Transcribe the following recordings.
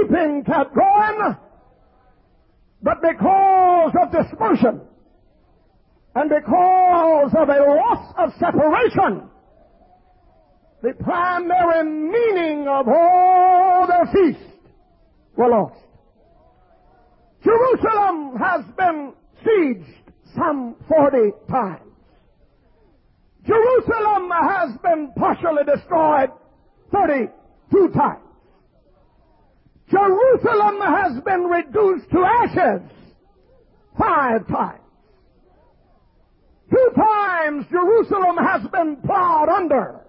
weeping kept going, but because of dispersion and because of a loss of separation, the primary meaning of all their feast were lost. Jerusalem has been sieged some 40 times. Jerusalem has been partially destroyed 32 times. Jerusalem has been reduced to ashes 5 times. 2 times Jerusalem has been plowed under.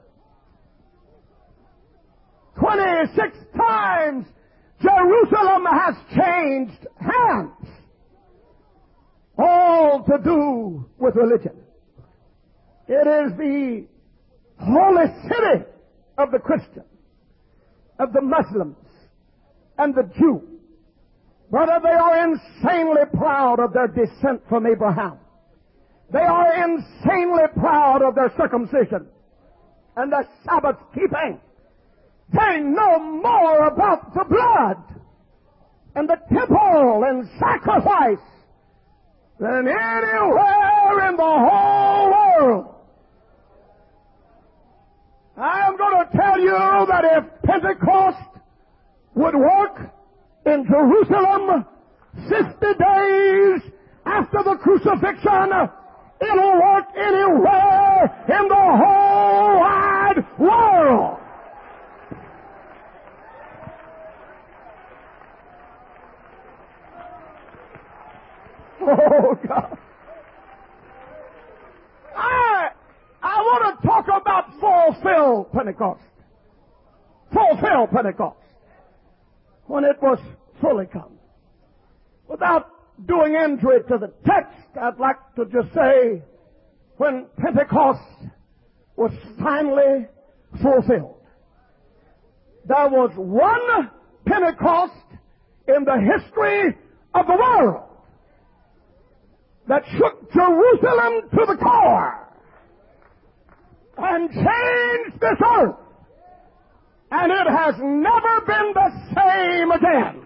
26 times Jerusalem has changed hands. All to do with religion. It is the holy city of the Christian, of the Muslims, and the Jew. Brother, they are insanely proud of their descent from Abraham. They are insanely proud of their circumcision and their Sabbath keeping. They know more about the blood and the temple and sacrifice than anywhere in the whole world. I am going to tell you that if Pentecost would work in Jerusalem 50 days after the crucifixion, it'll work anywhere in the whole wide world. Oh, God. I want to talk about fulfilled Pentecost. Fulfilled Pentecost. When it was fully come. Without doing injury to the text, I'd like to just say, when Pentecost was finally fulfilled, there was one Pentecost in the history of the world that shook Jerusalem to the core and changed this earth. And it has never been the same again.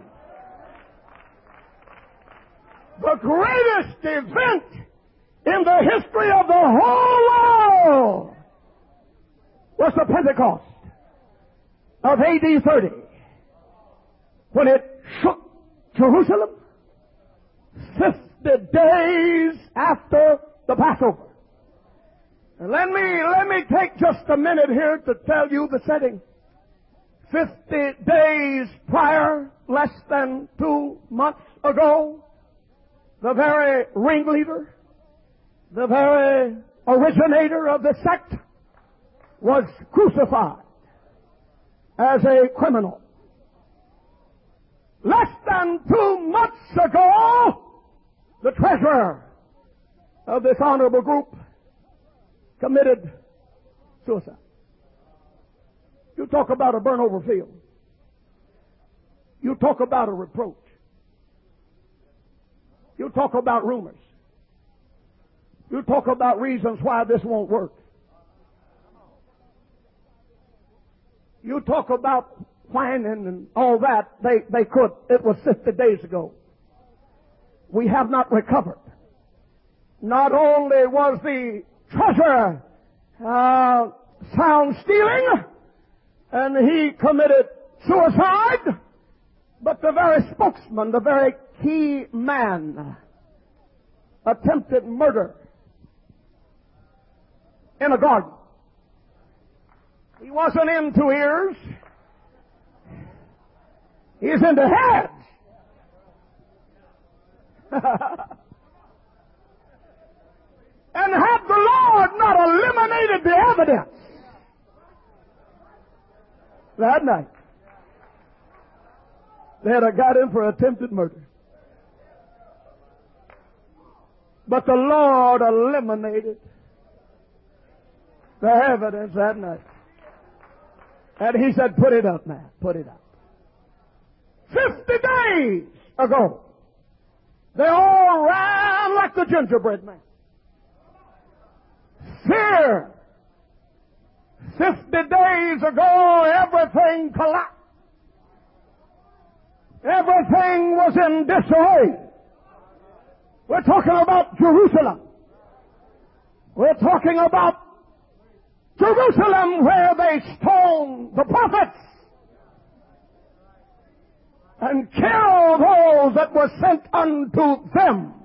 The greatest event in the history of the whole world was the Pentecost of AD 30, when it shook Jerusalem 50 days after the Passover. And let me take just a minute here to tell you the setting. 50 days prior, less than 2 months ago, the very ringleader, the very originator of the sect, was crucified as a criminal. Less than 2 months ago, the treasurer of this honorable group committed suicide. You talk about a burnt over field. You talk about a reproach. You talk about rumors. You talk about reasons why this won't work. You talk about whining and all that. They could. It was 50 days ago. We have not recovered. Not only was the treasurer found stealing, and he committed suicide, but the very spokesman, the very key man, attempted murder in a garden. He wasn't into ears. He's into heads. And had the Lord not eliminated the evidence that night, they'd have got him for attempted murder. But the Lord eliminated the evidence that night. And he said, put it up, man. Put it up. 50 days ago, they all ran like the gingerbread man. Fear. 50 days ago, everything collapsed. Everything was in disarray. We're talking about Jerusalem. We're talking about Jerusalem, where they stoned the prophets and killed those that were sent unto them.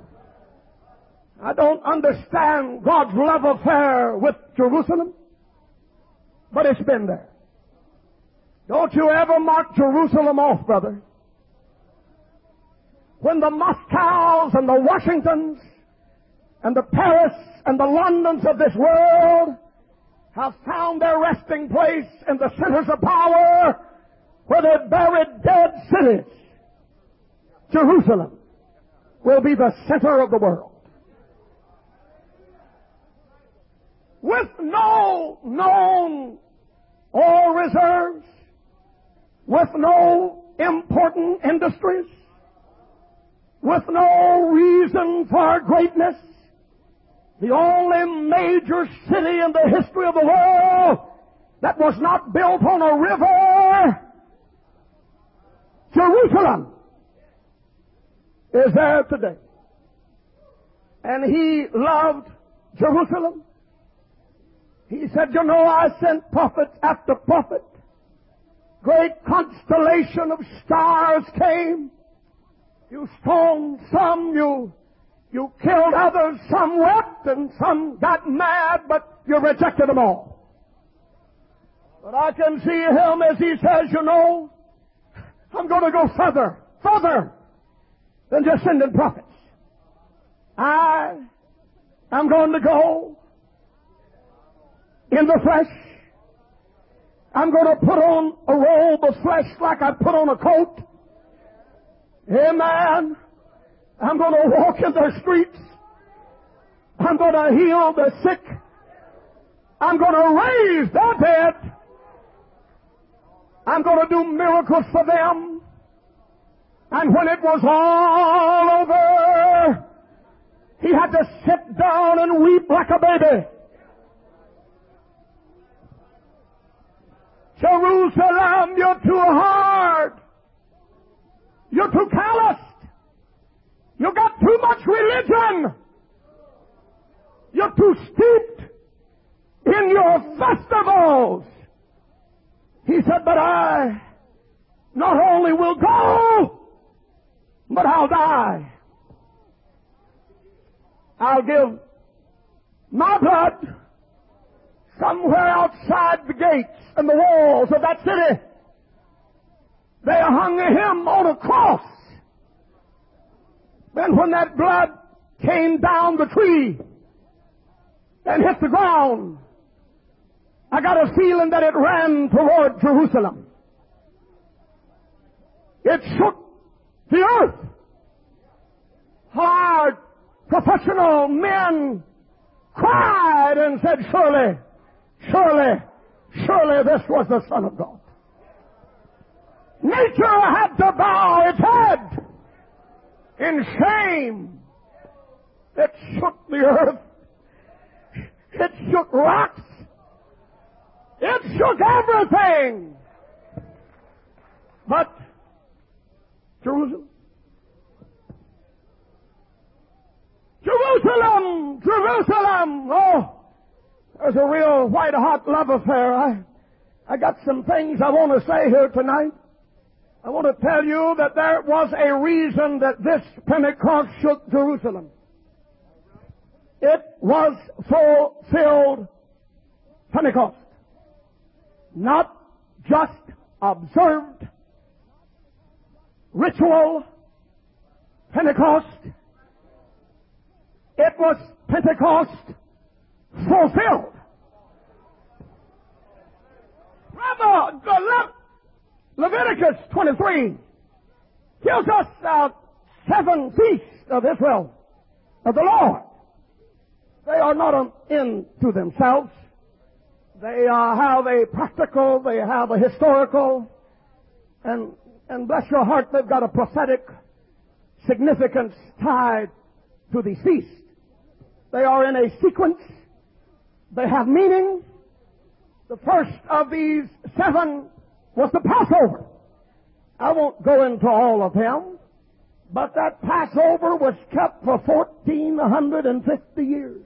I don't understand God's love affair with Jerusalem, but it's been there. Don't you ever mark Jerusalem off, brother. When the Moscows and the Washingtons and the Paris and the Londons of this world have found their resting place in the centers of power where they buried dead cities, Jerusalem will be the center of the world. With no known oil reserves, with no important industries, with no reason for greatness, the only major city in the history of the world that was not built on a river, Jerusalem, is there today. And he loved Jerusalem. He said, you know, I sent prophet after prophet. Great constellation of stars came. You stoned some, you killed others, some wept and some got mad, but you rejected them all. But I can see him as he says, you know, I'm going to go further than just sending prophets. I am going to go in the flesh. I'm going to put on a robe of flesh like I put on a coat. Amen. I'm going to walk in the streets. I'm going to heal the sick. I'm going to raise the dead. I'm going to do miracles for them. And when it was all over, he had to sit down and weep like a baby. Jerusalem, you're too hard. You're too calloused. You got too much religion. You're too steeped in your festivals. He said, but I not only will go, but I'll die. I'll give my blood somewhere outside the gates and the walls of that city. They hung him on a cross. Then when that blood came down the tree and hit the ground, I got a feeling that it ran toward Jerusalem. It shook the earth. Hard, professional men cried and said, surely, surely, surely this was the Son of God. Nature had to bow its head in shame. It shook the earth. It shook rocks. It shook everything. But Jerusalem, Jerusalem, Jerusalem. Oh, there's a real white-hot love affair. I got some things I want to say here tonight. I want to tell you that there was a reason that this Pentecost shook Jerusalem. It was fulfilled Pentecost. Not just observed ritual Pentecost. It was Pentecost fulfilled. Leviticus 23 tells us 7 feasts of Israel, of the Lord. They are not an end to themselves. They have a practical, they have a historical, and bless your heart, they've got a prophetic significance tied to these feasts. They are in a sequence. They have meaning. The first of these 7 was the Passover. I won't go into all of them, but that Passover was kept for 1,450 years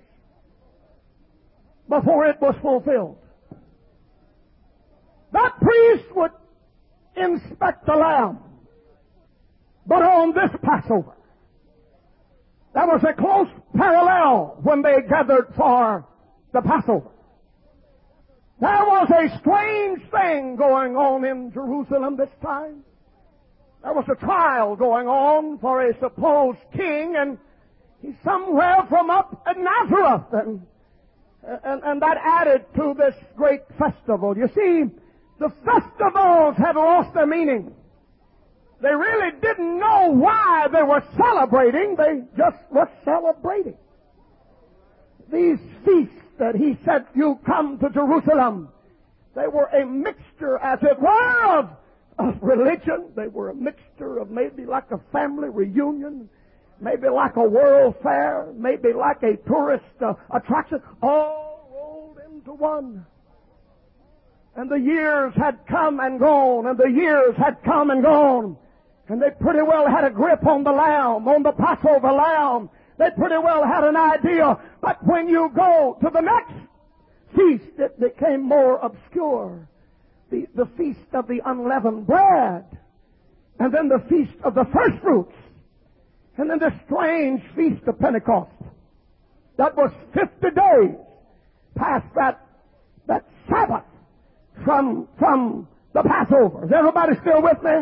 before it was fulfilled. That priest would inspect the lamb, but on this Passover, there was a close parallel when they gathered for the Passover. There was a strange thing going on in Jerusalem this time. There was a trial going on for a supposed king, and he's somewhere from up at Nazareth, and that added to this great festival. You see, the festivals had lost their meaning. They really didn't know why they were celebrating. They just were celebrating. These feasts that he said, you come to Jerusalem, they were a mixture, as it were, of religion. They were a mixture of maybe like a family reunion, maybe like a world fair, maybe like a tourist attraction, all rolled into one. And the years had come and gone, and the years had come and gone. And they pretty well had a grip on the lamb, on the Passover lamb. They pretty well had an idea. But when you go to the next feast, it became more obscure. The feast of the unleavened bread. And then the feast of the first fruits. And then the strange feast of Pentecost. That was 50 days past that Sabbath from the Passover. Is everybody still with me?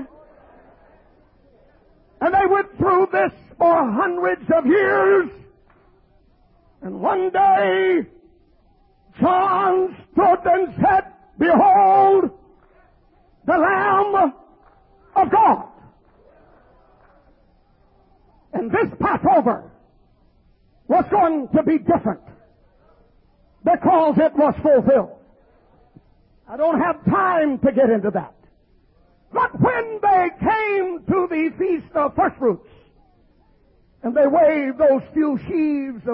And they went through this for hundreds of years. And one day, John stood and said, behold, the Lamb of God. And this Passover was going to be different because it was fulfilled. I don't have time to get into that. But when they came to the Feast of First Fruits, and they waved those few sheaves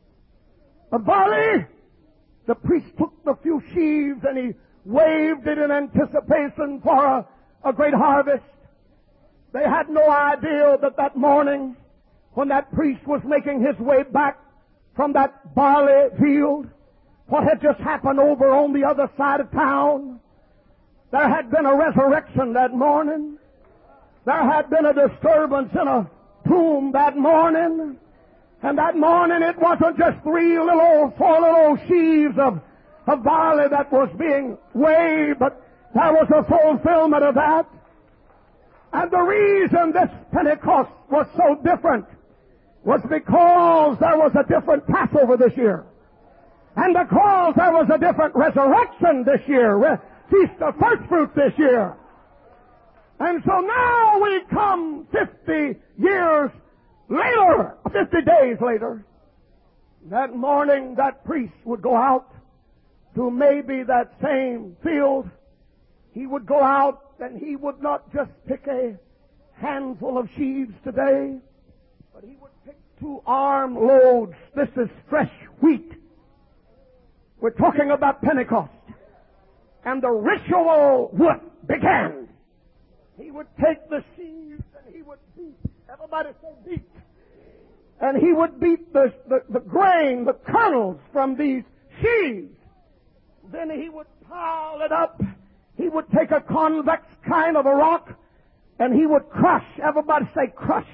of barley, the priest took the few sheaves and he waved it in anticipation for a great harvest. They had no idea that morning, when that priest was making his way back from that barley field, what had just happened over on the other side of town. There had been a resurrection that morning. There had been a disturbance in a tomb that morning. And that morning it wasn't just four little sheaves of barley that was being weighed, but there was a fulfillment of that. And the reason this Pentecost was so different was because there was a different Passover this year. And because there was a different resurrection this year. Feast of First Fruits this year. And so now we come 50 years later, 50 days later. That morning, that priest would go out to maybe that same field. He would go out and he would not just pick a handful of sheaves today, but he would pick 2 armloads. This is fresh wheat. We're talking about Pentecost. And the ritual began. He would take the sheaves and he would beat. Everybody say beat. And he would beat the grain, the kernels from these sheaves. Then he would pile it up. He would take a convex kind of a rock and he would crush. Everybody say crush.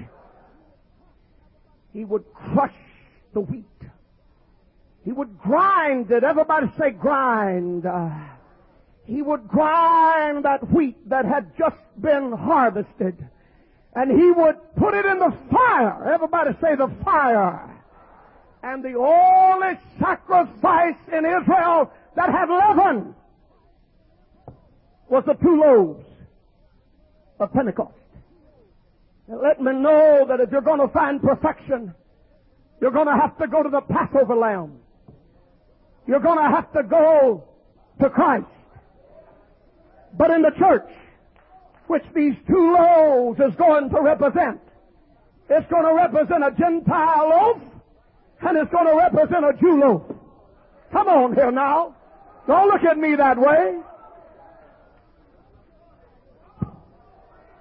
He would crush the wheat. He would grind it. Everybody say grind. He would grind that wheat that had just been harvested. And he would put it in the fire. Everybody say the fire. And the only sacrifice in Israel that had leaven was the 2 loaves of Pentecost. And let me know that if you're going to find perfection, you're going to have to go to the Passover lamb. You're going to have to go to Christ. But in the church, which these 2 loaves is going to represent, it's going to represent a Gentile loaf, and it's going to represent a Jew loaf. Come on here now. Don't look at me that way.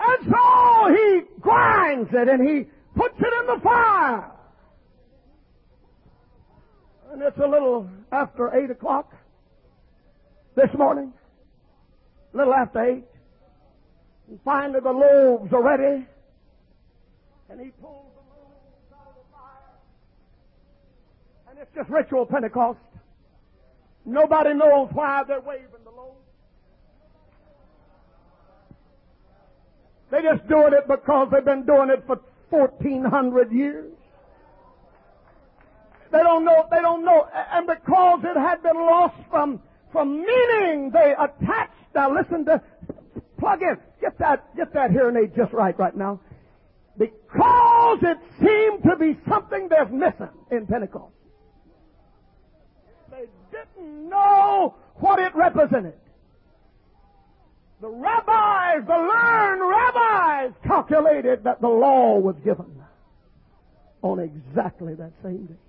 And so he grinds it and he puts it in the fire. And it's a little after 8 o'clock this morning. A little after 8. And finally the loaves are ready. And he pulls the loaves out of the fire. And it's just ritual Pentecost. Nobody knows why they're waving the loaves. They're just doing it because they've been doing it for 1,400 years. They don't know, and because it had been lost from meaning, they attached. Now listen to, plug in, get that hearing aid just right now. Because it seemed to be something they're missing in Pentecost. They didn't know what it represented. The rabbis, the learned rabbis, calculated that the law was given on exactly that same day.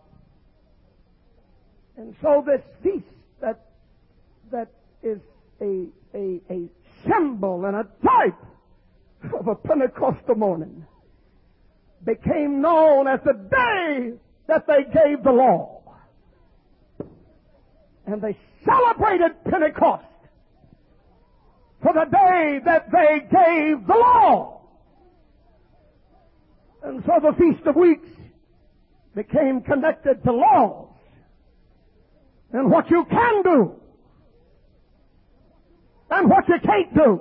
And so this feast that is a symbol and a type of a Pentecostal morning became known as the day that they gave the law. And they celebrated Pentecost for the day that they gave the law. And so the Feast of Weeks became connected to laws and what you can do and what you can't do.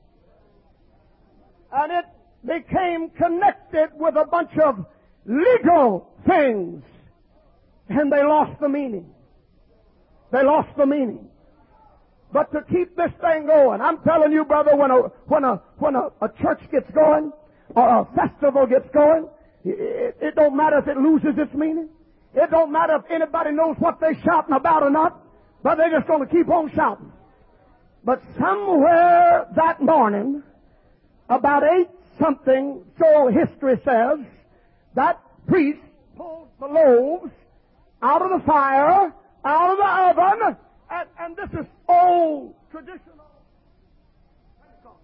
And it became connected with a bunch of legal things, and they lost the meaning. They lost the meaning. But to keep this thing going, I'm telling you, brother, when a church gets going or a festival gets going, it don't matter if it loses its meaning. It don't matter if anybody knows what they're shouting about or not, but they're just going to keep on shouting. But somewhere that morning, about 8-something, so history says, that priest pulled the loaves out of the fire, out of the oven, and this is old, traditional Pentecost.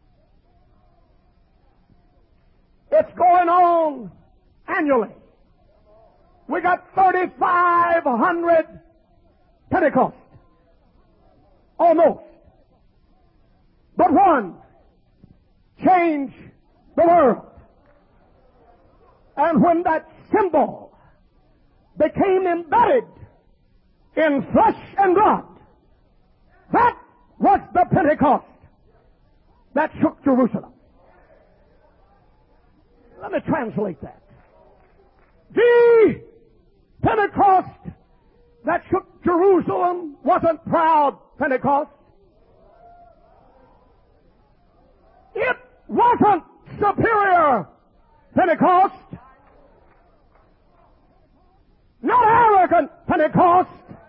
It's going on annually. We got 3,500 Pentecost. Almost. But one changed the world. And when that symbol became embedded in flesh and blood, that was the Pentecost that shook Jerusalem. Let me translate that. The Pentecost that shook Jerusalem wasn't proud Pentecost. It wasn't superior Pentecost. Not arrogant Pentecost.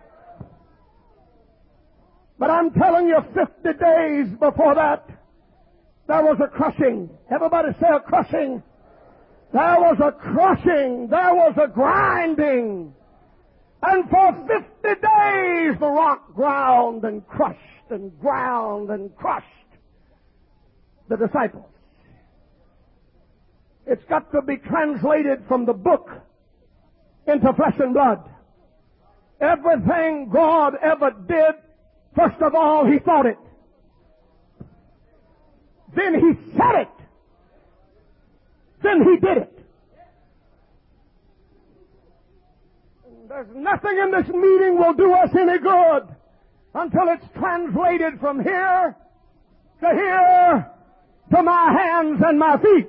But I'm telling you, 50 days before that, there was a crushing. Everybody say a crushing. There was a crushing. There was a grinding. And for 50 days the rock ground and crushed and ground and crushed the disciples. It's got to be translated from the book into flesh and blood. Everything God ever did, first of all, He thought it. Then He said it. Then He did it. There's nothing in this meeting will do us any good until it's translated from here to my hands and my feet.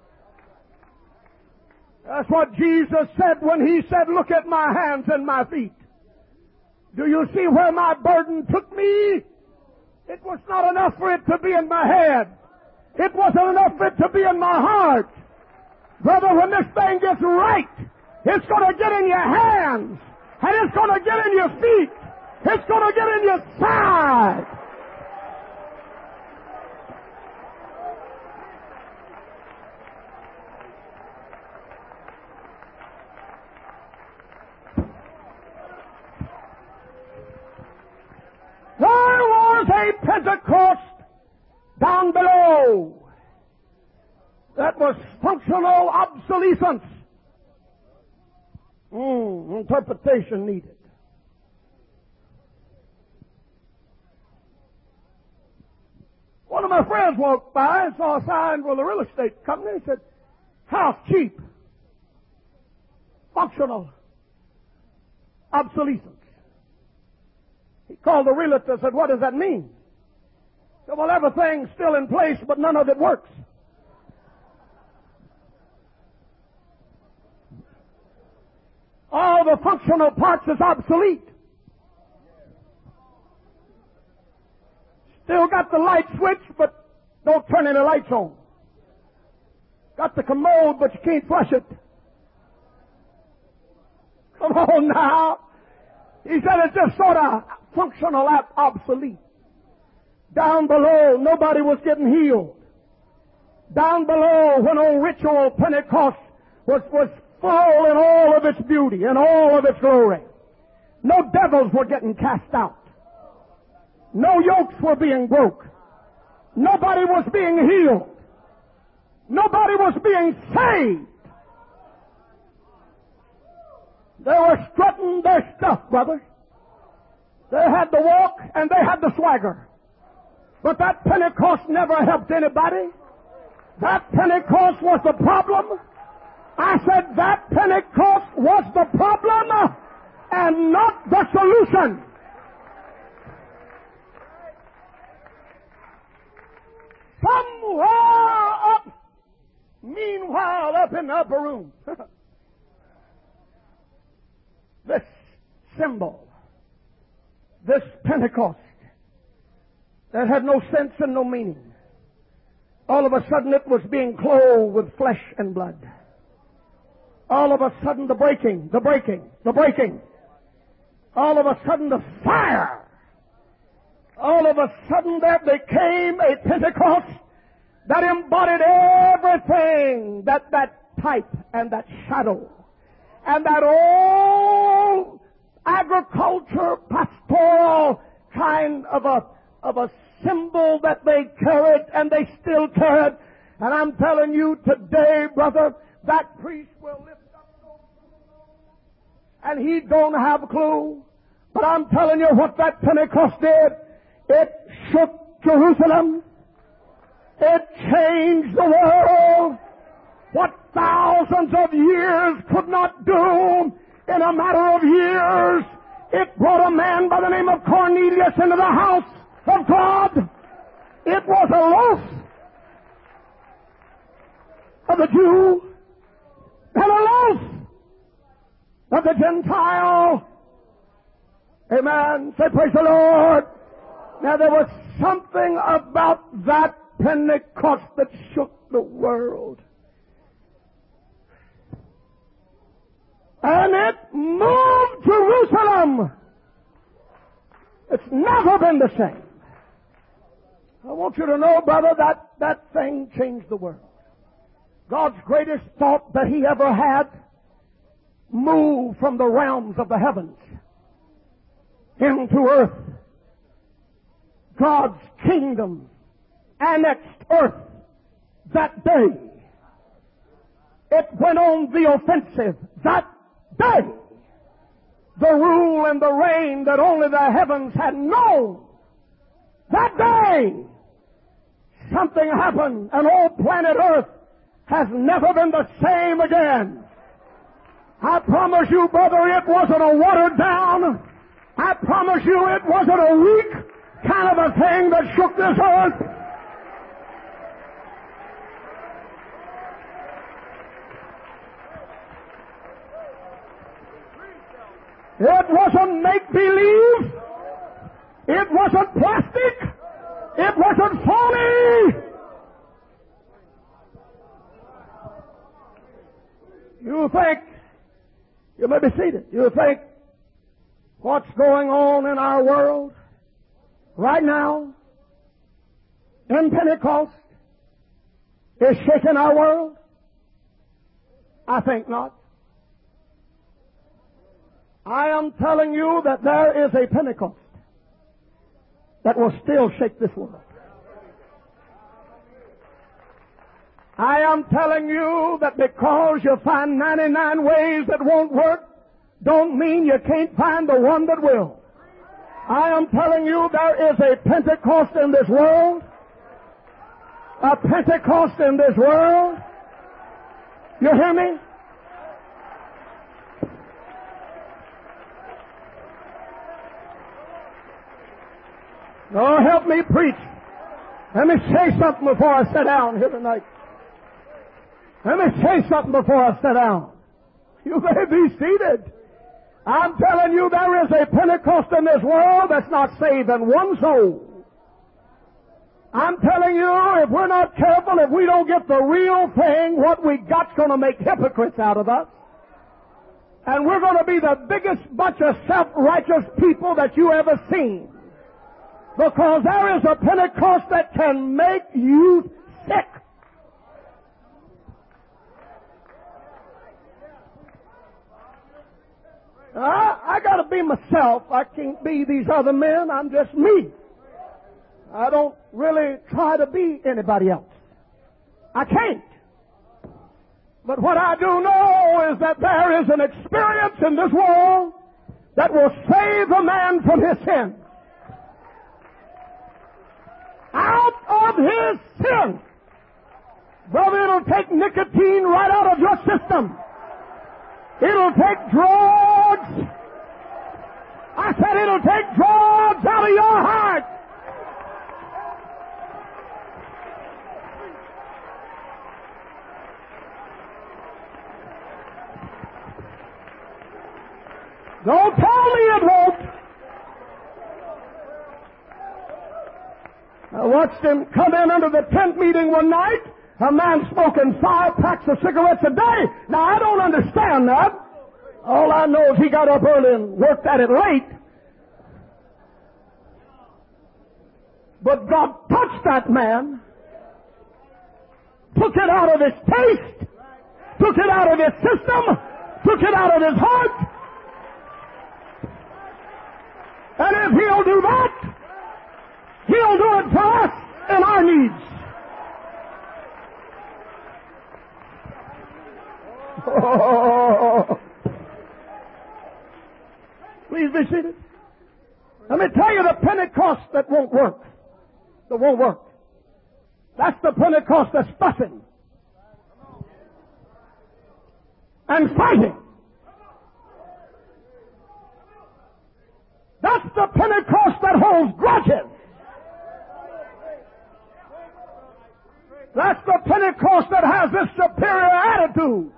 That's what Jesus said when He said, "Look at my hands and my feet. Do you see where my burden took me? It was not enough for it to be in my head. It wasn't enough for it to be in my heart. Brother, when this thing gets right, it's going to get in your hands, and it's going to get in your feet. It's going to get in your side." There was a Pentecost down below That was functional obsolescence. Interpretation needed. One of my friends walked by and saw a sign for the real estate company. He said, "House cheap. Functional obsolescence." He called the realtor and said, "What does that mean?" He said, "Well, everything's still in place, but none of it works." All the functional parts is obsolete. Still got the light switch, but don't turn any lights on. Got the commode, but you can't flush it. Come on now. He said it's just sort of functional obsolete. Down below, nobody was getting healed. Down below, when old ritual Pentecost was full in all of its beauty and all of its glory, no devils were getting cast out. No yokes were being broke. Nobody was being healed. Nobody was being saved. They were strutting their stuff, brothers. They had the walk and they had the swagger. But that Pentecost never helped anybody. That Pentecost was the problem. I said that Pentecost was the problem and not the solution. Somewhere up, meanwhile, up in the upper room, this symbol, this Pentecost that had no sense and no meaning, all of a sudden it was being clothed with flesh and blood. All of a sudden the breaking. All of a sudden the fire. All of a sudden there became a Pentecost that embodied everything that type and that shadow and that old agriculture, pastoral kind of a symbol that they carried and they still carried. And I'm telling you today, brother, that priest will lift up and he don't have a clue. But I'm telling you what that Pentecost did. It shook Jerusalem. It changed the world. What thousands of years could not do in a matter of years, it brought a man by the name of Cornelius into the house of God. It was a loaf of the Jew and a loaf of the Gentile. Amen. Say praise the Lord. Now there was something about that Pentecost that shook the world. And it moved Jerusalem. It's never been the same. I want you to know, brother, that thing changed the world. God's greatest thought that He ever had moved from the realms of the heavens into earth. God's kingdom annexed earth that day. It went on the offensive that day. The rule and the reign that only the heavens had known. That day, something happened, and old planet Earth has never been the same again. I promise you, brother, it wasn't a watered down. I promise you it wasn't a weak kind of a thing that shook this earth. It wasn't make-believe. It wasn't plastic. It wasn't phony. You think, you may be seated, you think what's going on in our world right now in Pentecost is shaking our world? I think not. I am telling you that there is a Pentecost that will still shake this world. I am telling you that because you find 99 ways that won't work, don't mean you can't find the one that will. I am telling you there is a Pentecost in this world. A Pentecost in this world. You hear me? Oh, help me preach. Let me say something before I sit down here tonight. Let me say something before I sit down. You may be seated. I'm telling you there is a Pentecost in this world that's not saving one soul. I'm telling you, if we're not careful, if we don't get the real thing, what we got's going to make hypocrites out of us. And we're going to be the biggest bunch of self-righteous people that you ever seen. Because there is a Pentecost that can make you sick. I got to be myself. I can't be these other men. I'm just me. I don't really try to be anybody else. I can't. But what I do know is that there is an experience in this world that will save a man from his sin. Out of his sin. Brother, it'll take nicotine right out of your system. It'll take drugs. I said it'll take drugs out of your heart. Don't tell me it won't. I watched him come in under the tent meeting one night. A man smoking 5 packs of cigarettes a day. Now, I don't understand that. All I know is he got up early and worked at it late. But God touched that man, took it out of his taste, took it out of his system, took it out of his heart. And if he'll do that, he'll do it for us in our needs. Oh. Please be seated. Let me tell you the Pentecost that won't work. That won't work. That's the Pentecost that's fussing and fighting. That's the Pentecost that holds grudges. That's the Pentecost that has this superior attitude.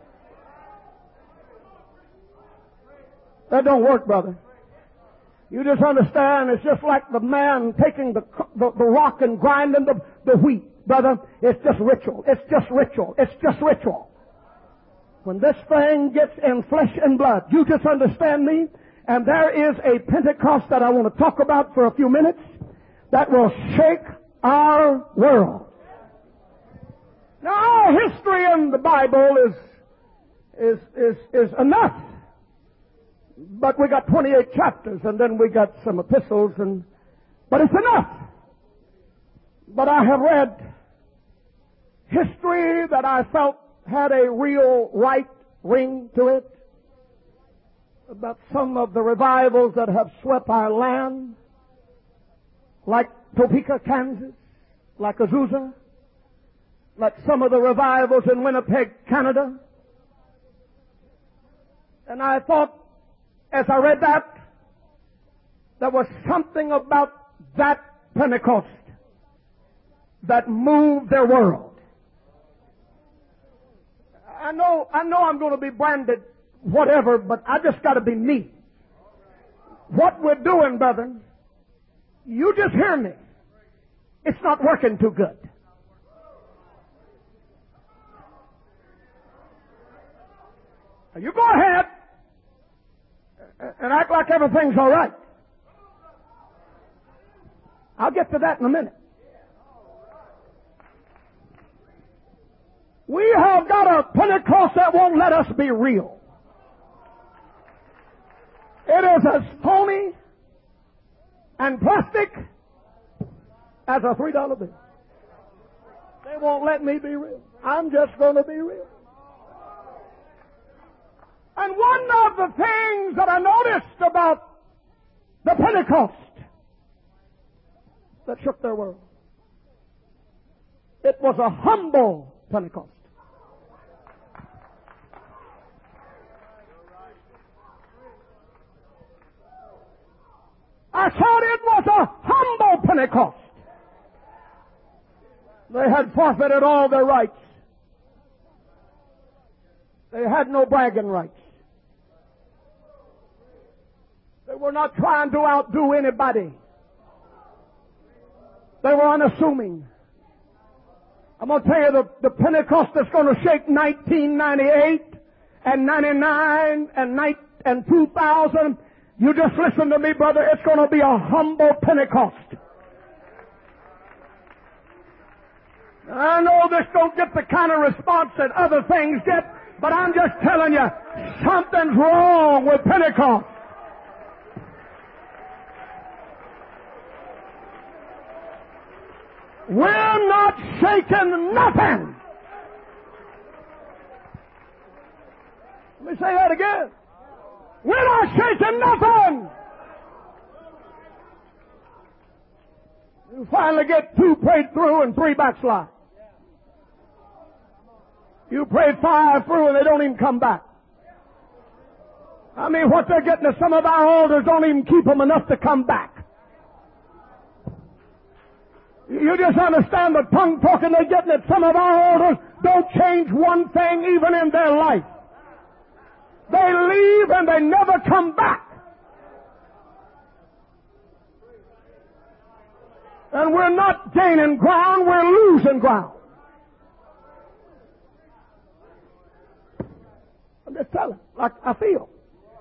That don't work, brother. You just understand, it's just like the man taking the rock and grinding the wheat, brother. It's just ritual. It's just ritual. It's just ritual. When this thing gets in flesh and blood, you just understand me? And there is a Pentecost that I want to talk about for a few minutes that will shake our world. Now, our history in the Bible is enough. But we got 28 chapters, and then we got some epistles, but it's enough. But I have read history that I felt had a real right ring to it, about some of the revivals that have swept our land, like Topeka, Kansas, like Azusa, like some of the revivals in Winnipeg, Canada. And I thought, as I read that, there was something about that Pentecost that moved their world. I know I'm going to be branded whatever, but I just got to be me. What we're doing, brother, you just hear me. It's not working too good. Now you go ahead and act like everything's all right. I'll get to that in a minute. We have got a Pentecost that won't let us be real. It is as phony and plastic as a $3 bill. They won't let me be real. I'm just going to be real. And one of the things that I noticed about the Pentecost that shook their world, it was a humble Pentecost. I said it was a humble Pentecost. They had forfeited all their rights. They had no bragging rights. They were not trying to outdo anybody. They were unassuming. I'm going to tell you the Pentecost that's going to shake 1998 and 99 and 2000. You just listen to me, brother. It's going to be a humble Pentecost. I know this don't get the kind of response that other things get, but I'm just telling you, something's wrong with Pentecost. We're not shaking nothing. Let me say that again. We're not shaking nothing. You finally get 2 prayed through and 3 backslide. You prayed 5 through and they don't even come back. I mean, what they're getting is some of our altars don't even keep them enough to come back. You just understand the tongue talking they're getting at some of our altars don't change one thing even in their life. They leave and they never come back. And we're not gaining ground, we're losing ground. I'm just telling, like I feel.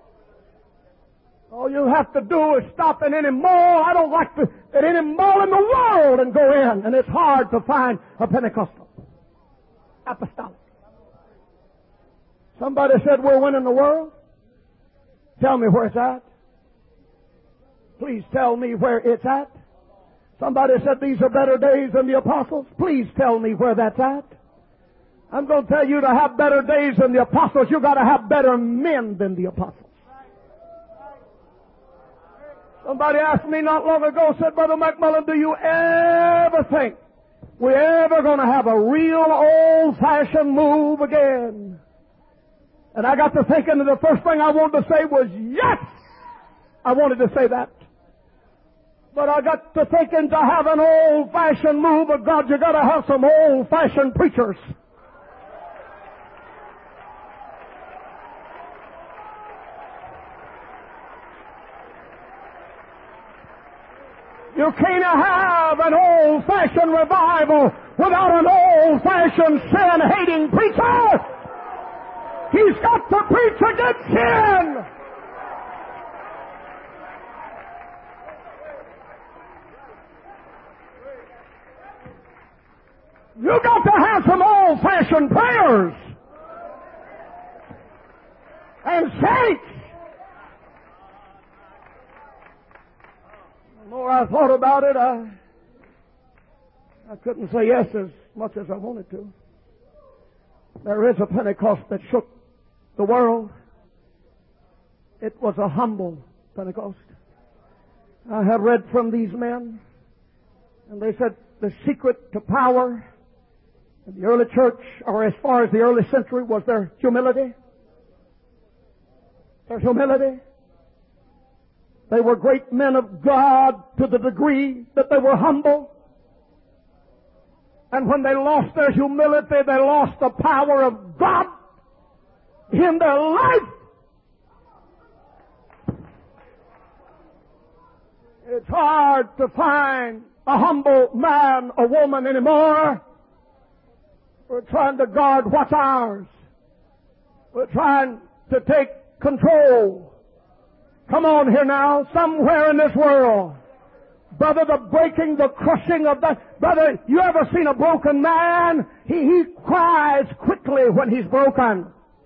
All you have to do is stop in any mall. I don't like to at any mall in the world and go in. And it's hard to find a Pentecostal. Apostolic. Somebody said we're winning the world. Tell me where it's at. Please tell me where it's at. Somebody said these are better days than the apostles. Please tell me where that's at. I'm going to tell you, to have better days than the apostles, you've got to have better men than the apostles. Somebody asked me not long ago, said, Brother McMullen, do you ever think we're ever going to have a real old-fashioned move again? And I got to thinking, and the first thing I wanted to say was, yes! I wanted to say that. But I got to thinking, to have an old-fashioned move of God, you got to have some old-fashioned preachers. You can't have an old-fashioned revival without an old-fashioned sin-hating preacher. He's got to preach against sin. You got to have some old-fashioned prayers and saints. The more I thought about it, I couldn't say yes as much as I wanted to. There is a Pentecost that shook the world. It was a humble Pentecost. I have read from these men, and they said the secret to power in the early church, or as far as the early century, was their humility. Their humility. They were great men of God to the degree that they were humble. And when they lost their humility, they lost the power of God in their life. It's hard to find a humble man or woman anymore. We're trying to guard what's ours. We're trying to take control. Come on here now, somewhere in this world. Brother, the breaking, the crushing of that. Brother, you ever seen a broken man? He cries quickly when he's broken.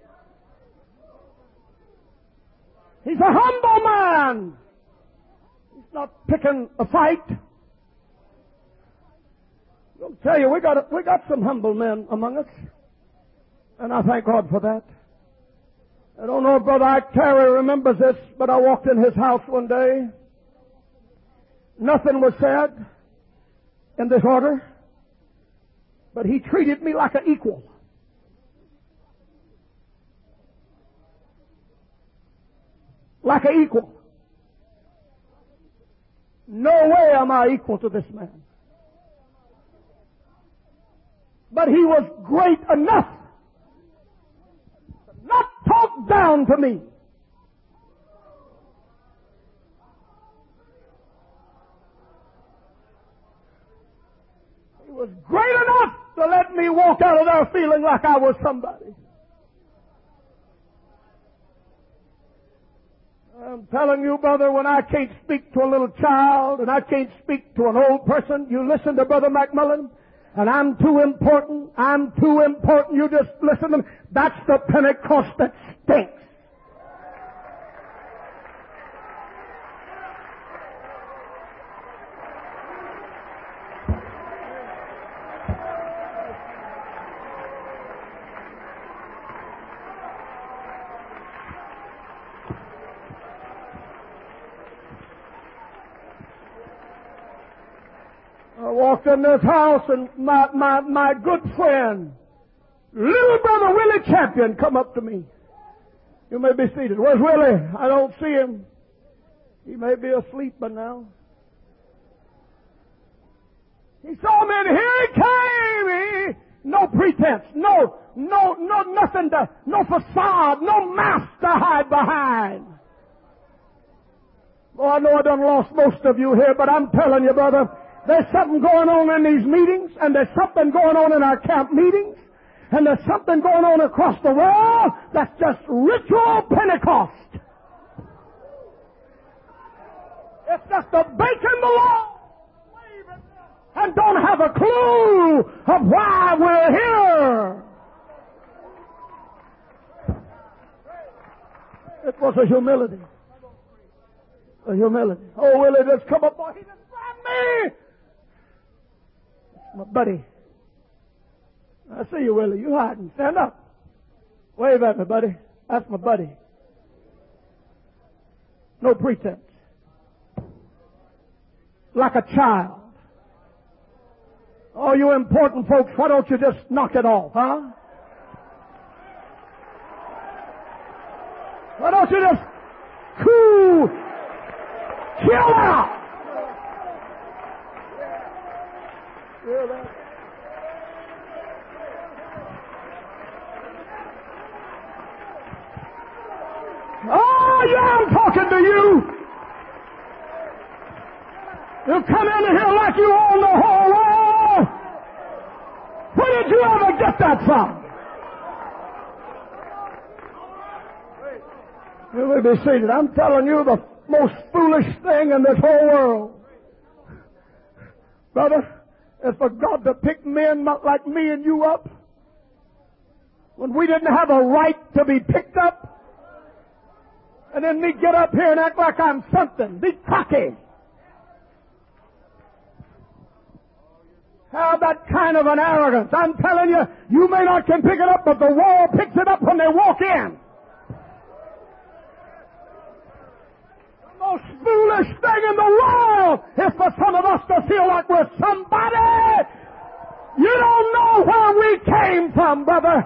He's a humble man. He's not picking a fight. I'll tell you, we got some humble men among us. And I thank God for that. I don't know if Brother Ike Terry remembers this, but I walked in his house one day. Nothing was said in this order, but he treated me like an equal. Like an equal. No way am I equal to this man. But he was great enough to not talk down to me. He was great enough to let me walk out of there feeling like I was somebody. I'm telling you, brother, when I can't speak to a little child and I can't speak to an old person, you listen to Brother McMillan, and I'm too important, you just listen to me. That's the Pentecost that stinks. I walked in this house and my good friend, little brother Willie Champion, come up to me. You may be seated. Where's Willie? I don't see him. He may be asleep by now. He saw me and here he came. No pretense. No, nothing no facade, no mask to hide behind. Oh, I know I done lost most of you here, but I'm telling you, brother, there's something going on in these meetings, and there's something going on in our camp meetings, and there's something going on across the world that's just ritual Pentecost. It's just a breaking the law and don't have a clue of why we're here. It was a humility. A humility. Oh, will it just come up? Boy, he just grabbed me. My buddy. I see you, Willie. You hiding. Stand up. Wave at me, buddy. That's my buddy. No pretense. Like a child. Oh, you important folks, why don't you just knock it off, huh? Why don't you just chill out? Oh, yeah, I'm talking to you. You come in here like you own the whole world. Where did you ever get that from? You may be seated. I'm telling you the most foolish thing in this whole world. Brother, is for God to pick men like me and you up when we didn't have a right to be picked up, and then me get up here and act like I'm something, be cocky, have that kind of an arrogance. I'm telling you, you may not can pick it up, but the wall picks it up when they walk in. The most foolish thing in the world is for some of us to feel like we're somebody. You don't know where we came from, brother.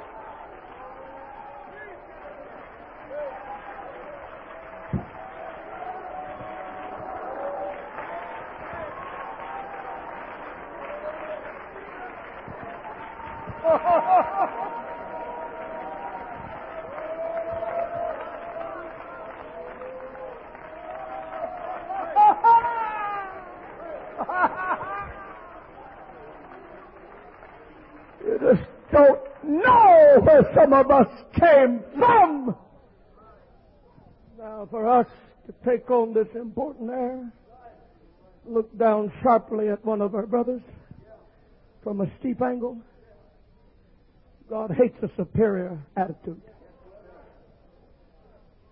You just don't know where some of us came from. Now, for us to take on this important error, look down sharply at one of our brothers from a steep angle. God hates a superior attitude.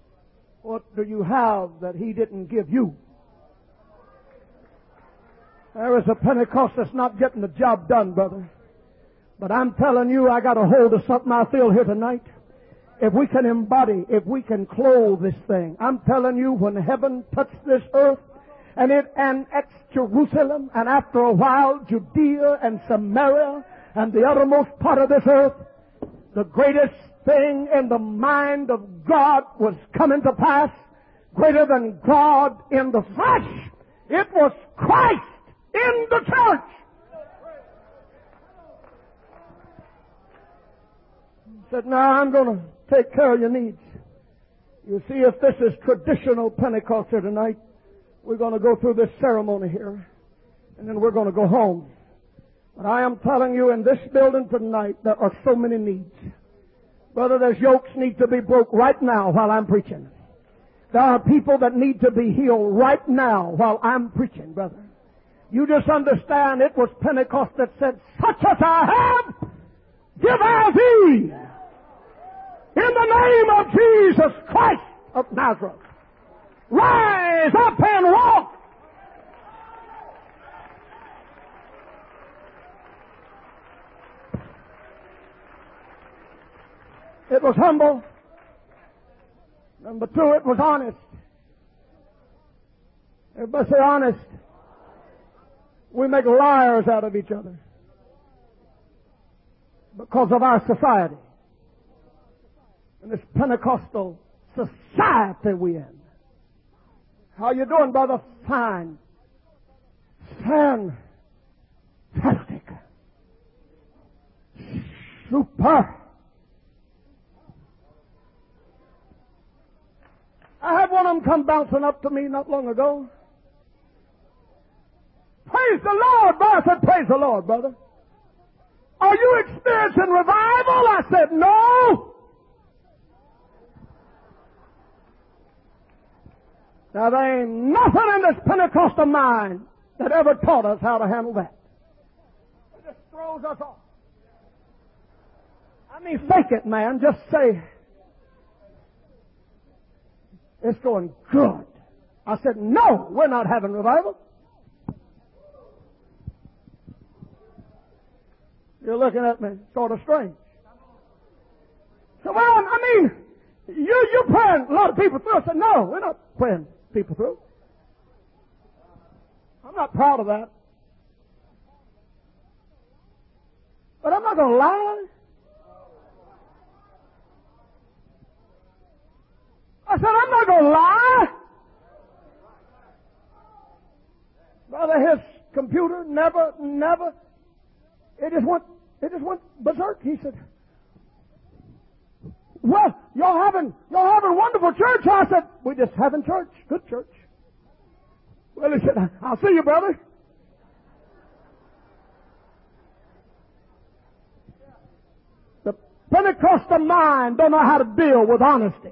What do you have that He didn't give you? There is a Pentecost that's not getting the job done, brother. But I'm telling you, I got a hold of something I feel here tonight. If we can embody, if we can clothe this thing, I'm telling you, when heaven touched this earth, and it annexed Jerusalem, and after a while, Judea and Samaria, and the uttermost part of this earth, the greatest thing in the mind of God was coming to pass, greater than God in the flesh. It was Christ in the church. He said, now I'm going to take care of your needs. You see, if this is traditional Pentecost here tonight, we're going to go through this ceremony here, and then we're going to go home. But I am telling you, in this building tonight, there are so many needs. Brother, there's yokes need to be broke right now while I'm preaching. There are people that need to be healed right now while I'm preaching, brother. You just understand it was Pentecost that said, such as I have, give I thee. In the name of Jesus Christ of Nazareth. Rise up and walk. It was humble. Number two, it was honest. Everybody say honest. We make liars out of each other because of our society. And this Pentecostal society we in. How you doing, brother? Fine. Fantastic. Super. I had one of them come bouncing up to me not long ago. Praise the Lord, brother. I said, praise the Lord, brother. Are you experiencing revival? I said, no. Now, there ain't nothing in this Pentecostal mind that ever taught us how to handle that. It just throws us off. I mean, fake it, man. Just say, it's going good. I said, no, we're not having revival. You're looking at me sort of strange. So, well, I mean, you're praying a lot of people through. I said, no, we're not praying people through. I'm not proud of that. But I'm not going to lie. I said, I'm not going to lie. Brother, his computer never, it just went berserk. He said, well, y'all having wonderful church. I said, we're just having church. Good church. Well, he said, I'll see you, brother. The Pentecostal mind don't know how to deal with honesty.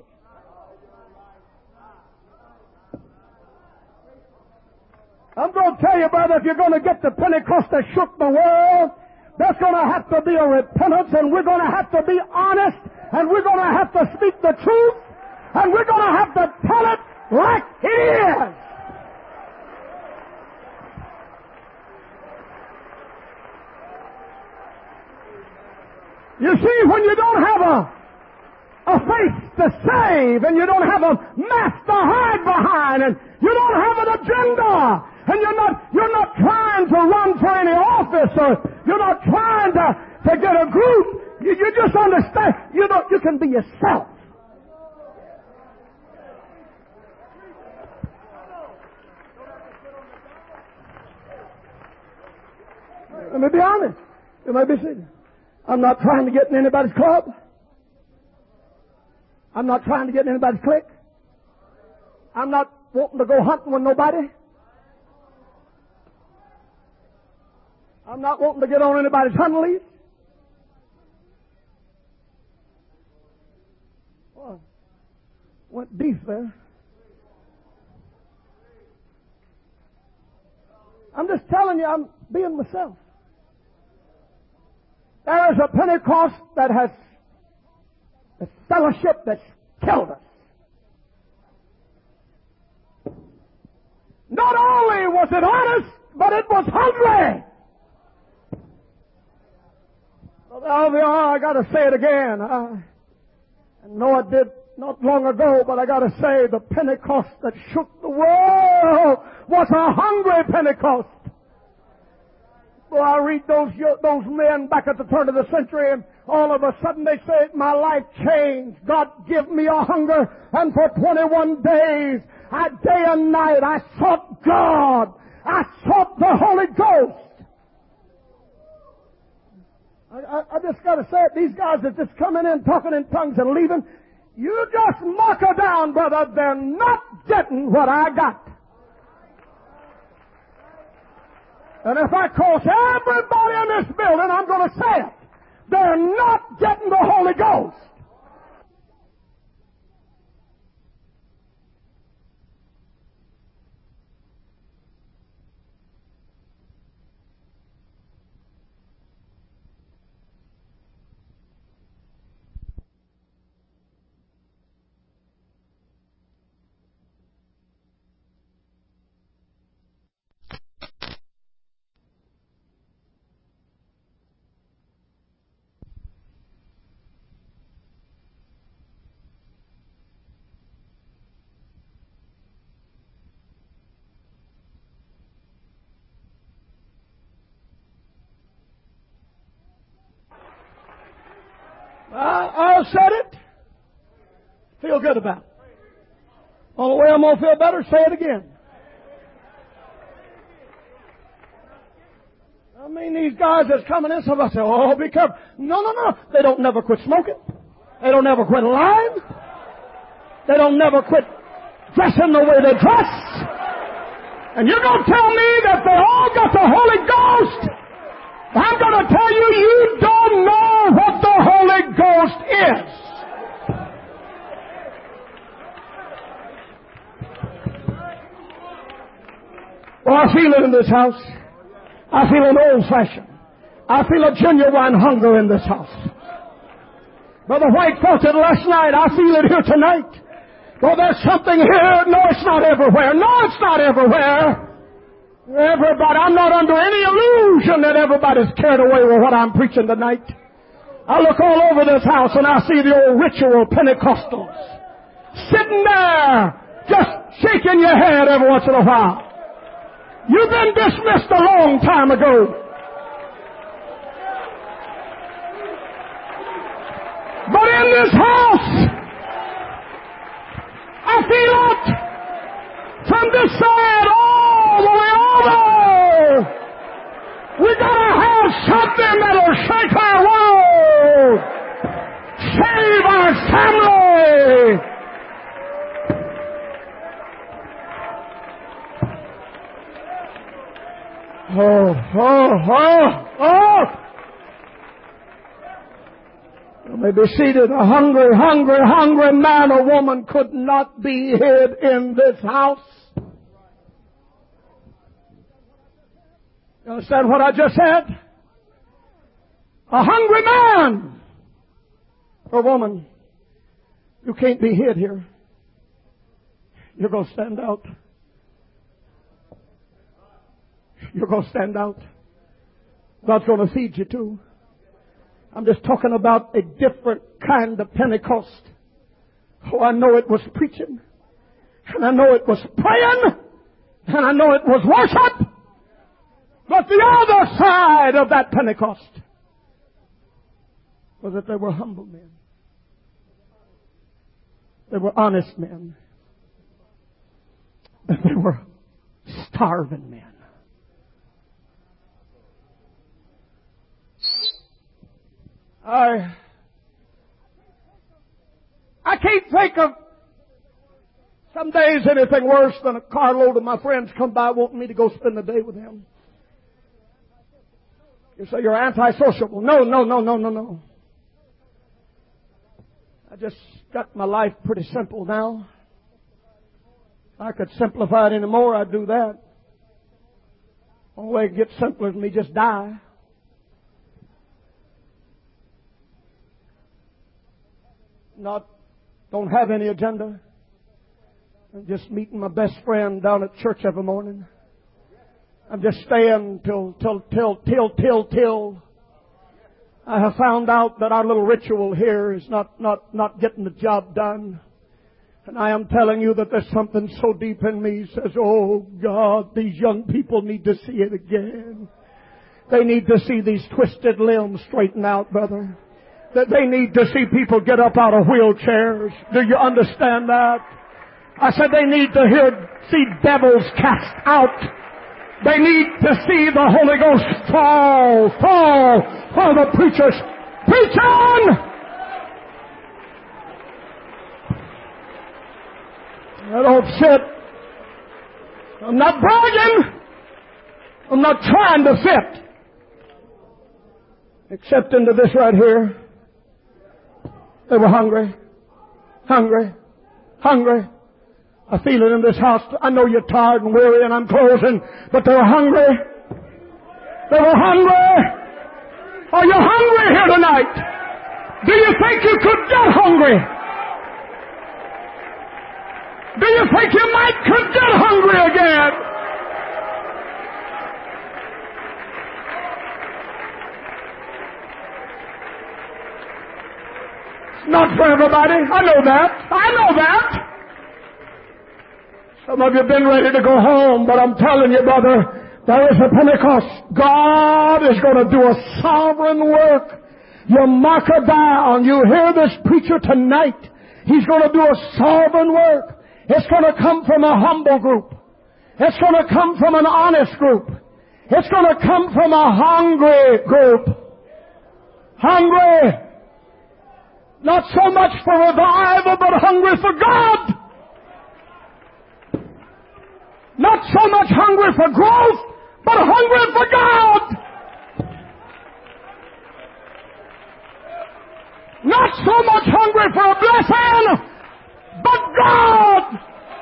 I'm going to tell you, brother, if you're going to get the Pentecost that shook the world, there's going to have to be a repentance, and we're going to have to be honest, and we're going to have to speak the truth, and we're going to have to tell it like it is. You see, when you don't have a face to save, and you don't have a mask to hide behind, and you don't have an agenda, and you're not trying to run for any office, or you're not trying to get a group. You just understand. You can be yourself. Let me be honest. You may be sitting. I'm not trying to get in anybody's club. I'm not trying to get in anybody's clique. I'm not wanting to go hunting with nobody. I'm not wanting to get on anybody's hunting lease. Well, went deep there. I'm just telling you, I'm being myself. There is a Pentecost that has a fellowship that's killed us. Not only was it honest, but it was hungry. Brother Alvear, I got to say it again. I know I did not long ago, but I got to say the Pentecost that shook the world was a hungry Pentecost. Well, I read those men back at the turn of the century, and all of a sudden they say, my life changed. God give me a hunger, and for 21 days, day and night, I sought God. I sought the Holy Ghost. I just got to say it. These guys that just coming in, talking in tongues and leaving, you just mark her down, brother. They're not getting what I got. And if I cross everybody in this building, I'm going to say it. They're not getting the Holy Ghost. I said it. Feel good about it. Only way I'm going to feel better, say it again. I mean, these guys that's coming in, somebody say, oh, be careful. No. They don't never quit smoking. They don't never quit lying. They don't never quit dressing the way they dress. And you're going to tell me that they all got the Holy Ghost? I'm going to tell you, you don't know what the Holy Ghost is. Well, I feel it in this house. I feel an old-fashioned. I feel a genuine hunger in this house. Brother White felt it last night. I feel it here tonight. Well, there's something here. No, it's not everywhere. No, it's not everywhere. Everybody, I'm not under any illusion that everybody's carried away with what I'm preaching tonight. I look all over this house and I see the old ritual Pentecostals sitting there just shaking your head every once in a while. You've been dismissed a long time ago. But in this house, I feel it from this side all the way over. We gotta have something that'll shake our world, save our family. Oh. You may be seated. A hungry man or woman could not be hid in this house. You understand what I just said? A hungry man or woman. You can't be hid here. You're going to stand out. You're going to stand out. God's going to feed you too. I'm just talking about a different kind of Pentecost. Oh, I know it was preaching. And I know it was praying. And I know it was worship. But the other side of that Pentecost was that they were humble men. They were honest men. And they were starving men. I can't think of some days anything worse than a carload of my friends come by wanting me to go spend the day with them. You say you're antisocial. No. I just got my life pretty simple now. If I could simplify it any more, I'd do that. Only way it gets simpler is me just die. Don't have any agenda. I'm just meeting my best friend down at church every morning. I'm just staying till I have found out that our little ritual here is not getting the job done. And I am telling you that there's something so deep in me says, oh God, these young people need to see it again. They need to see these twisted limbs straighten out, brother. That they need to see people get up out of wheelchairs. Do you understand that? I said they need to see devils cast out. They need to see the Holy Ghost fall for the preachers. Preach on! I don't fit. I'm not bragging. I'm not trying to fit. Except into this right here. They were hungry. Hungry. Hungry. I feel it in this house. I know you're tired and weary and I'm closing, but they were hungry. They were hungry. Are you hungry here tonight? Do you think you could get hungry? Do you think you could get hungry again? It's not for everybody. I know that. Some of you have been ready to go home, but I'm telling you, brother, there is a Pentecost. God is going to do a sovereign work. You mark it down. You hear this preacher tonight. He's going to do a sovereign work. It's going to come from a humble group. It's going to come from an honest group. It's going to come from a hungry group. Hungry. Not so much for revival, but hungry for God. Not so much hungry for growth, but hungry for God. Not so much hungry for a blessing, but God.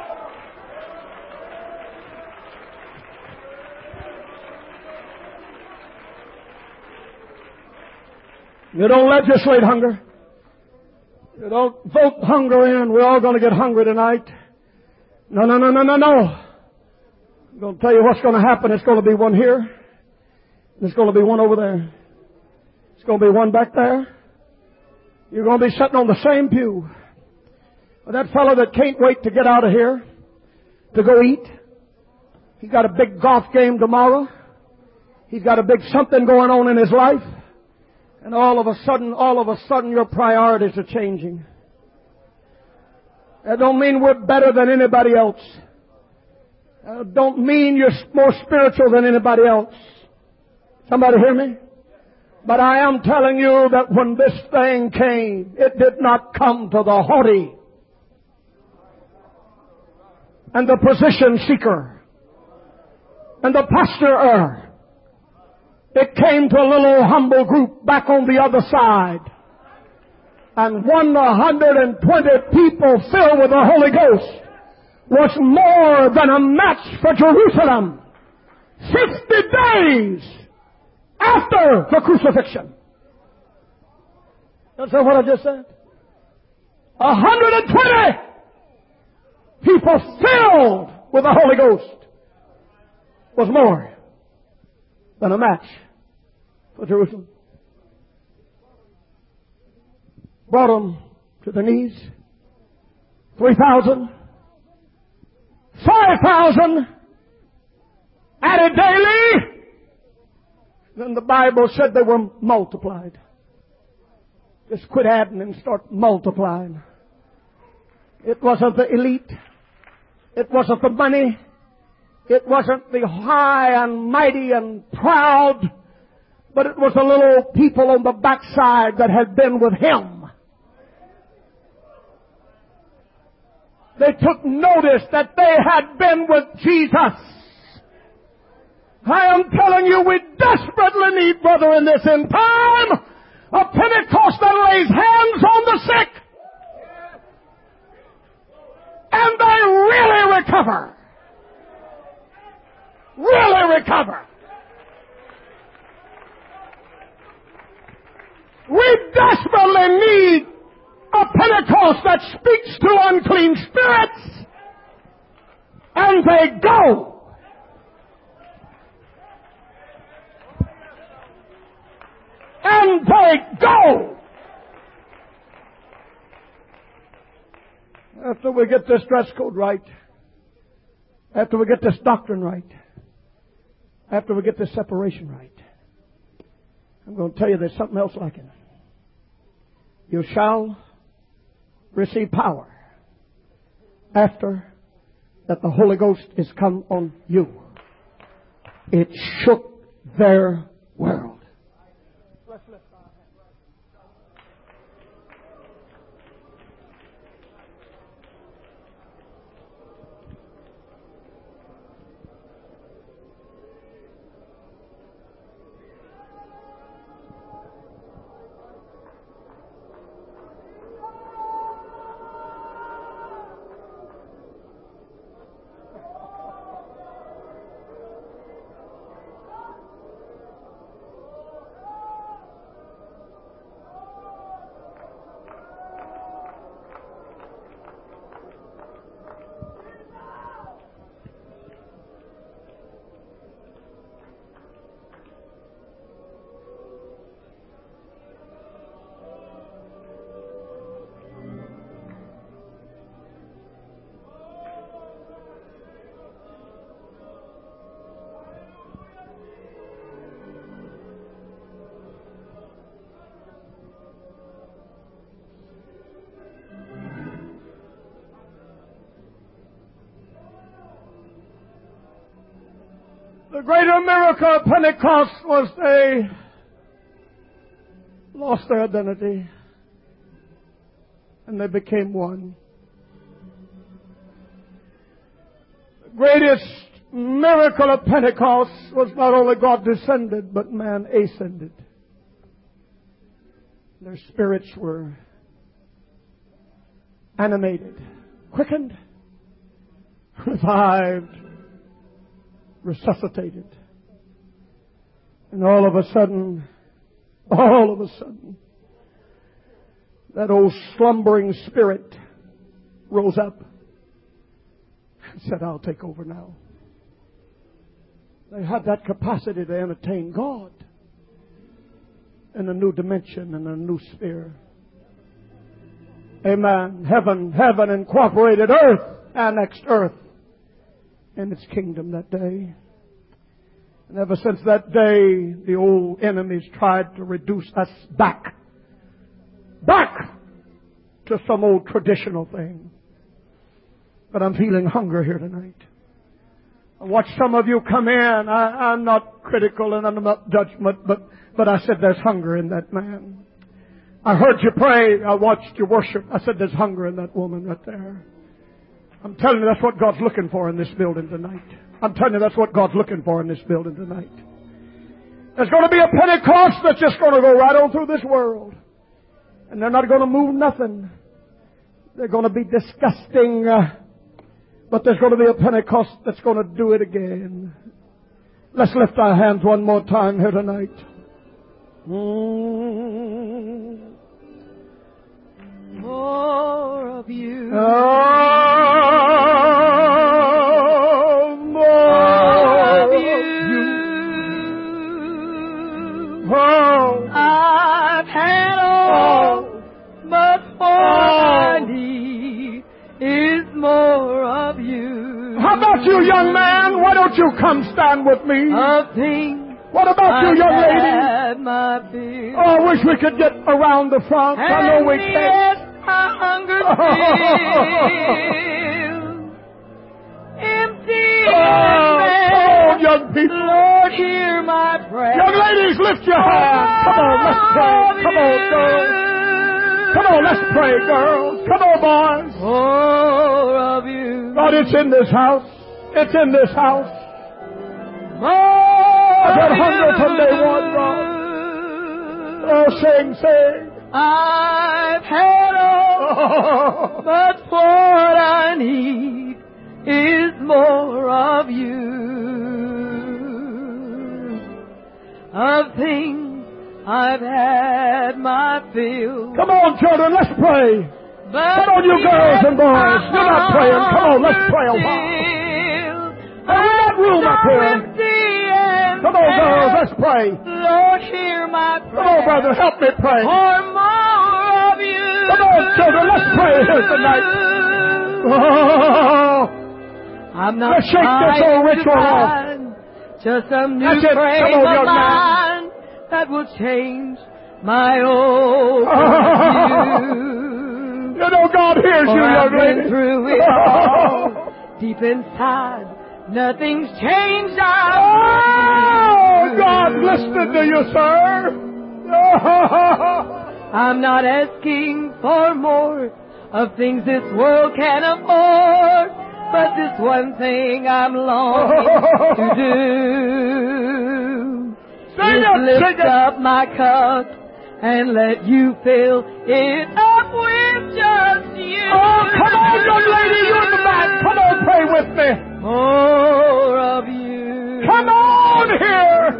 You don't legislate hunger. You don't vote hunger in. We're all going to get hungry tonight. No. I'm going to tell you what's going to happen. It's going to be one here. And there's going to be one over there. It's going to be one back there. You're going to be sitting on the same pew. That fellow that can't wait to get out of here to go eat. He's got a big golf game tomorrow. He's got a big something going on in his life. And all of a sudden your priorities are changing. That don't mean we're better than anybody else. Don't mean you're more spiritual than anybody else. Somebody hear me? But I am telling you that when this thing came, it did not come to the haughty and the position seeker and the posturer. It came to a little humble group back on the other side. And 120 people filled with the Holy Ghost was more than a match for Jerusalem 50 days after the crucifixion. That's what I just said. 120 people filled with the Holy Ghost was more than a match for Jerusalem. Brought them to their knees. 3,000. 5,000 added daily. Then the Bible said they were multiplied. Just quit adding and start multiplying. It wasn't the elite. It wasn't the money. It wasn't the high and mighty and proud. But it was the little people on the backside that had been with Him. They took notice that they had been with Jesus. I am telling you, we desperately need, brother, in this end time, a Pentecost that lays hands on the sick. And they really recover. Really recover. We desperately need a Pentecost that speaks to unclean spirits, and they go. say, go! After we get this dress code right, after we get this doctrine right, after we get this separation right, I'm going to tell you there's something else like it. You shall receive power after that the Holy Ghost is come on you. It shook their world. The greater miracle of Pentecost was they lost their identity and they became one. The greatest miracle of Pentecost was not only God descended, but man ascended. Their spirits were animated, quickened, revived, resuscitated. And all of a sudden, that old slumbering spirit rose up and said, I'll take over now. They had that capacity to entertain God in a new dimension, in a new sphere. Amen. Heaven incorporated earth, annexed earth in its kingdom that day. And ever since that day, the old enemies tried to reduce us back to some old traditional thing. But I'm feeling hunger here tonight. I watched some of you come in. I'm not critical and I'm not judgment, but I said there's hunger in that man. I heard you pray. I watched you worship. I said there's hunger in that woman right there. I'm telling you that's what God's looking for in this building tonight. I'm telling you that's what God's looking for in this building tonight. There's going to be a Pentecost that's just going to go right on through this world. And they're not going to move nothing. They're going to be disgusting. But there's going to be a Pentecost that's going to do it again. Let's lift our hands one more time here tonight. More of you. More of you. Oh. I've had all, but all I need is more of you. How about you, young man? Why don't you come stand with me? Of things. What about you, young lady? My bill. Oh, I wish we could get around the front. I know we can't. Yes, my hunger still empty. Come on, young people. Lord, hear my prayer. Young ladies, lift your hands. Come on, let's pray. Come on, girls. Come on, let's pray, girls. Come on, boys. More of you. God, it's in this house. It's in this house. I've had hunger from day one, God. Oh, sing. I've had all, but what I need is more of you. Of things I've had my fill. Come on, children, let's pray. But come on, you girls and boys. You're not praying. Come on, let's pray a while. Hey, we got room up here. Come on, girls, let's pray. Lord, hear my prayer. Come on, brother, help me pray. For more of you. Come on, children, let's pray here tonight. Oh, I'm not let's shake this old ritual off. Just some new That's it. frame Come on, of young man. mind that will change my old view. You know God hears you, I've young been lady. through it all. Deep inside, nothing's changed. Oh, God's listening to you, sir. I'm not asking for more of things this world can afford, but this one thing I'm longing to do is lift up my cup and let you fill it up with just you. Oh, come on, young lady, you in the back. Come on, pray with me. More of you. Come on here.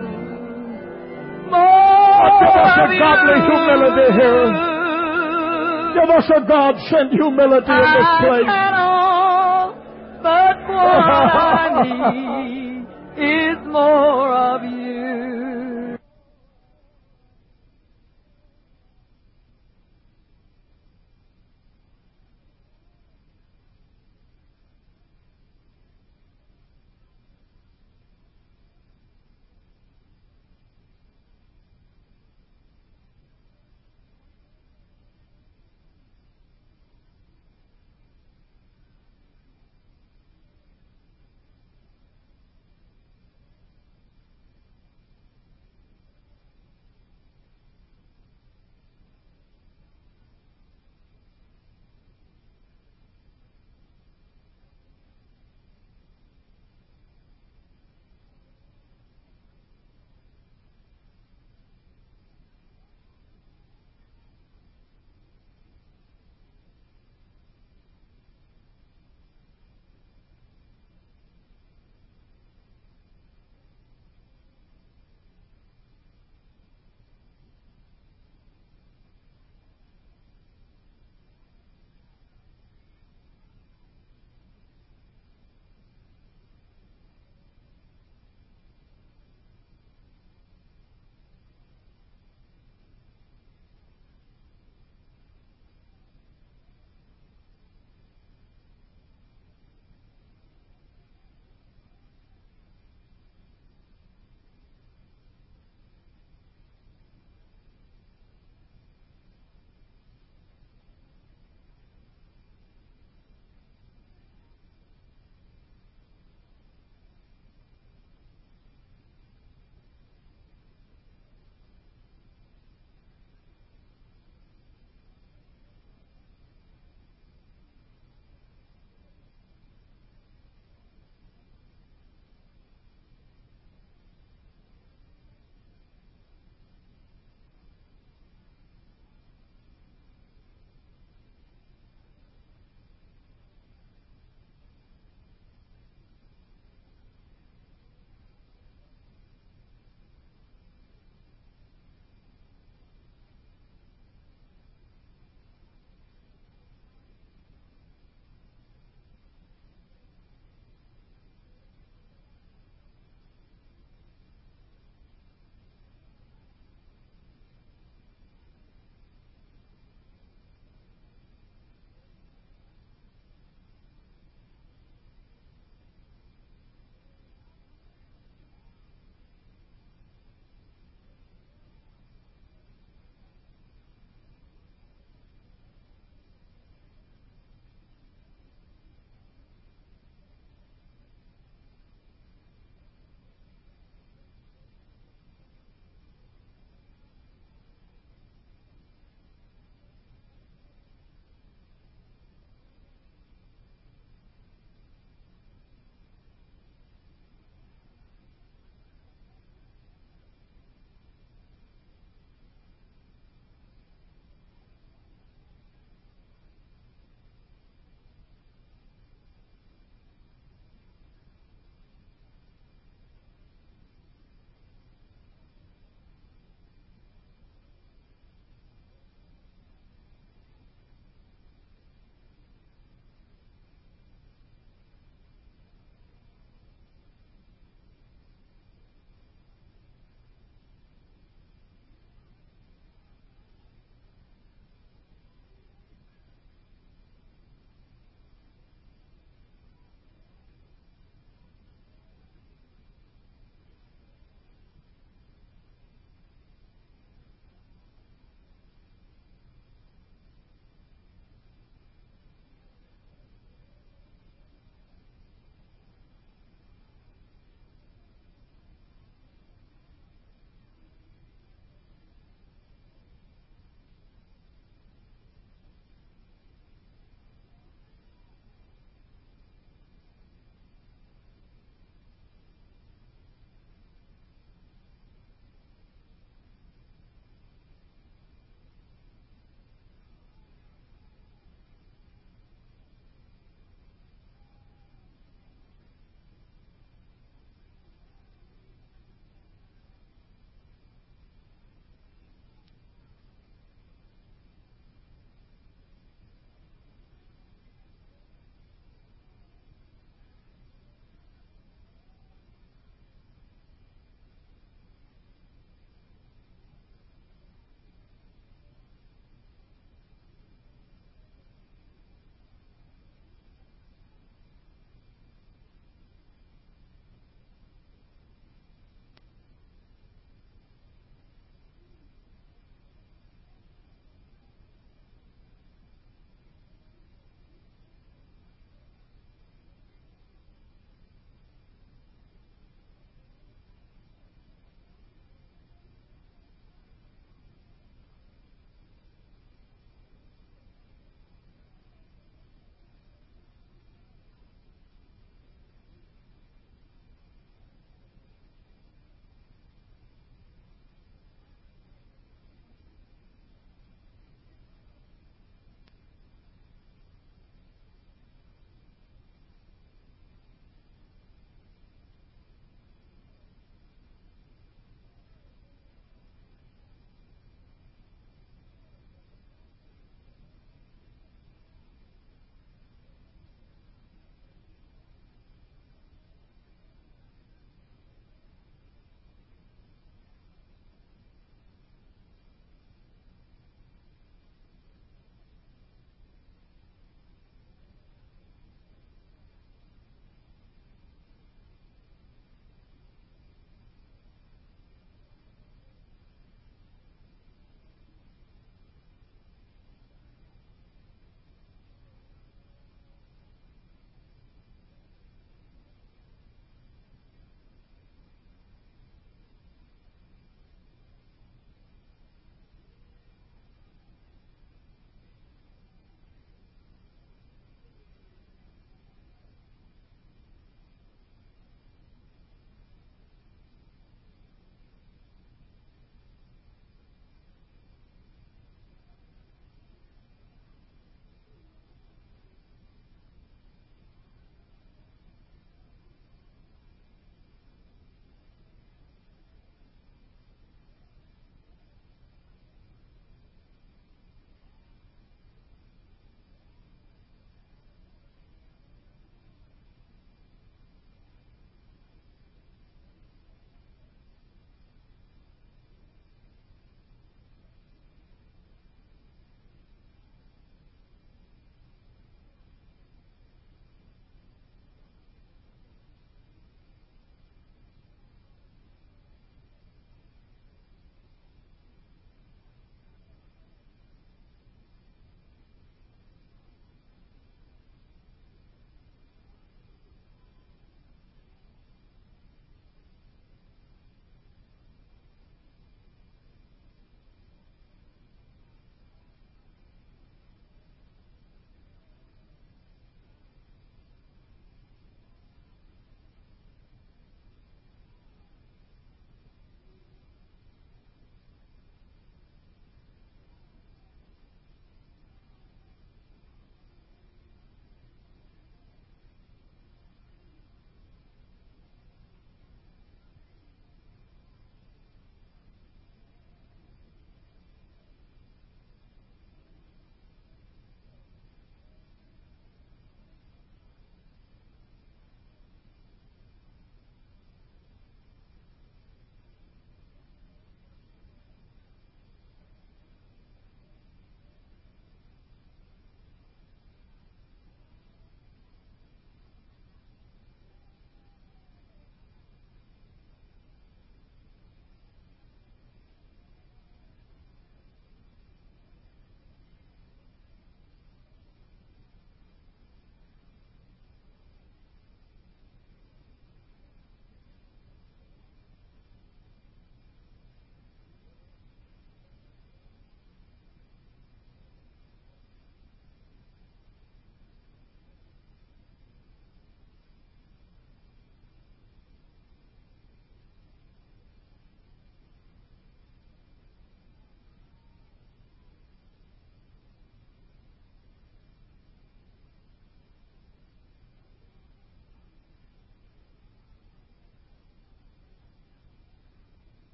More Give us a of godly you. humility here. Give us a God-sent humility in this place. I all, but what I need is more of you.